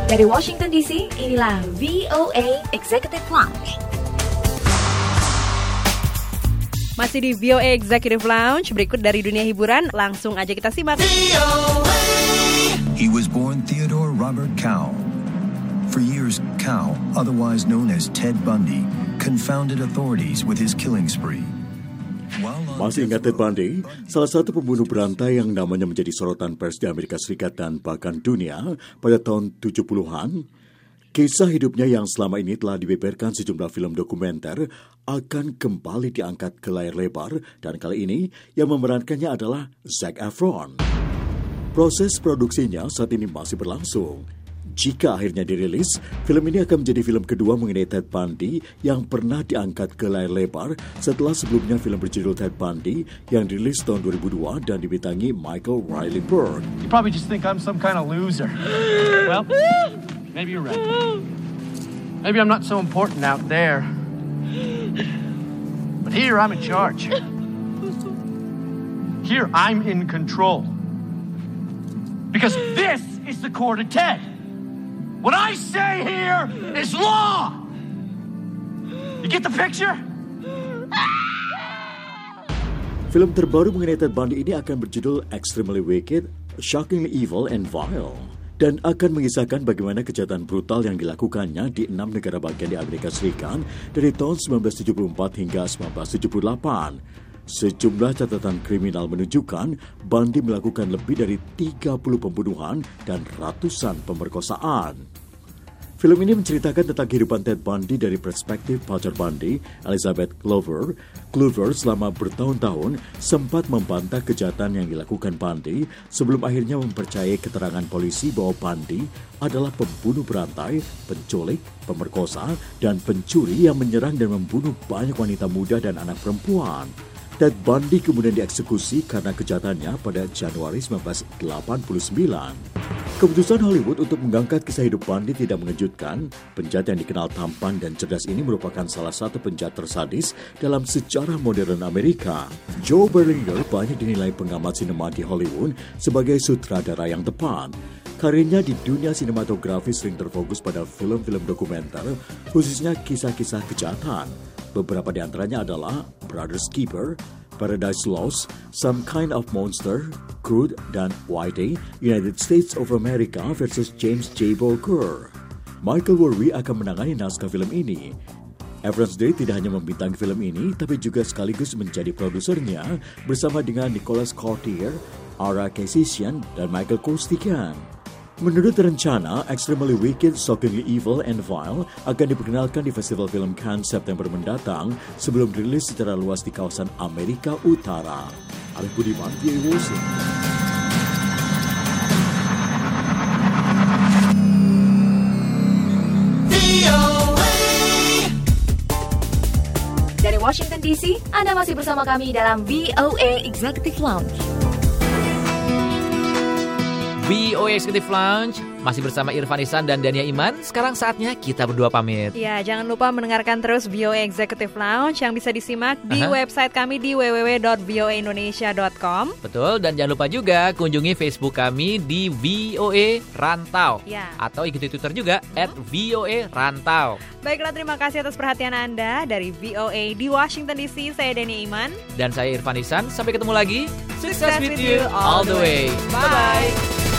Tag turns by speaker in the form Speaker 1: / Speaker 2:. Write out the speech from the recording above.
Speaker 1: Dari Washington DC, inilah VOA Executive Lounge.
Speaker 2: Masih di VOA Executive Lounge, berikut dari dunia hiburan, langsung aja kita simak.
Speaker 3: He was born Theodore Robert Cow. For years, Cow, otherwise known as Ted Bundy, confounded authorities with his killing spree.
Speaker 4: Masih ingat Ted Bundy? Salah satu pembunuh berantai yang namanya menjadi sorotan pers di Amerika Serikat dan bahkan dunia pada tahun 70-an. Kisah hidupnya yang selama ini telah dibeberkan sejumlah film dokumenter akan kembali diangkat ke layar lebar dan kali ini yang memerankannya adalah Zac Efron. Proses produksinya saat ini masih berlangsung. Jika akhirnya dirilis, film ini akan menjadi film kedua mengenai Ted Bundy yang pernah diangkat ke layar lebar setelah sebelumnya film berjudul Ted Bundy yang dirilis tahun 2002 dan dibintangi Michael Riley Burke.
Speaker 5: You probably just think I'm some kind of loser. Well, maybe you're right. Maybe I'm not so important out there. But here I'm in charge. Here I'm in control. Because this is the court of Ted. What I say here is law. You get the picture?
Speaker 4: Film terbaru mengenai Ted Bundy ini akan berjudul Extremely Wicked, Shockingly Evil and Vile dan akan mengisahkan bagaimana kejahatan brutal yang dilakukannya di 6 negara bagian di Amerika Serikat dari tahun 1974 hingga 1978. Sejumlah catatan kriminal menunjukkan Bundy melakukan lebih dari 30 pembunuhan dan ratusan pemerkosaan. Film ini menceritakan tentang kehidupan Ted Bundy dari perspektif pacar Bundy, Elizabeth Clover. Clover selama bertahun-tahun sempat membantah kejahatan yang dilakukan Bundy sebelum akhirnya mempercayai keterangan polisi bahwa Bundy adalah pembunuh berantai, penculik, pemerkosa, dan pencuri yang menyerang dan membunuh banyak wanita muda dan anak perempuan. Ted Bundy kemudian dieksekusi karena kejahatannya pada Januari 1989. Keputusan Hollywood untuk mengangkat kisah hidup Bundy tidak mengejutkan. Penjahat yang dikenal tampan dan cerdas ini merupakan salah satu penjahat tersadis dalam sejarah modern Amerika. Joe Berlinger banyak dinilai pengamat sinema di Hollywood sebagai sutradara yang tepat. Karirnya di dunia sinematografi sering terfokus pada film-film dokumenter, khususnya kisah-kisah kejahatan. Beberapa di antaranya adalah Brothers Keeper, Paradise Lost, Some Kind of Monster, Crude, dan Whitey, United States of America versus James J. Booker. Michael Worley akan menangani naskah film ini. Efron sendiri tidak hanya membintangi film ini, tapi juga sekaligus menjadi produsernya bersama dengan Nicholas Courtier, Ara Keyshian, dan Michael Costigan. Menurut rencana, Extremely Wicked, Shockingly Evil and Vile akan diperkenalkan di Festival Film Cannes September mendatang sebelum rilis secara luas di kawasan Amerika Utara. Arif Budiman, VOA Washington.
Speaker 1: Dari Washington DC, Anda masih bersama kami dalam VOA Executive Lounge.
Speaker 6: VOA Executive Lounge masih bersama Irfan Ihsan dan Dania Iman. Sekarang saatnya kita berdua pamit.
Speaker 2: Ya, jangan lupa mendengarkan terus VOA Executive Lounge yang bisa disimak di website kami di www.voaindonesia.com.
Speaker 6: Betul, dan jangan lupa juga kunjungi Facebook kami di VOA Rantau.
Speaker 2: Ya.
Speaker 6: Atau ikuti Twitter juga @VOA Rantau.
Speaker 2: Baiklah, terima kasih atas perhatian Anda. Dari VOA di Washington DC, saya Dania Iman.
Speaker 6: Dan saya Irfan Ihsan. Sampai ketemu lagi. Success with you all the way.
Speaker 2: Bye.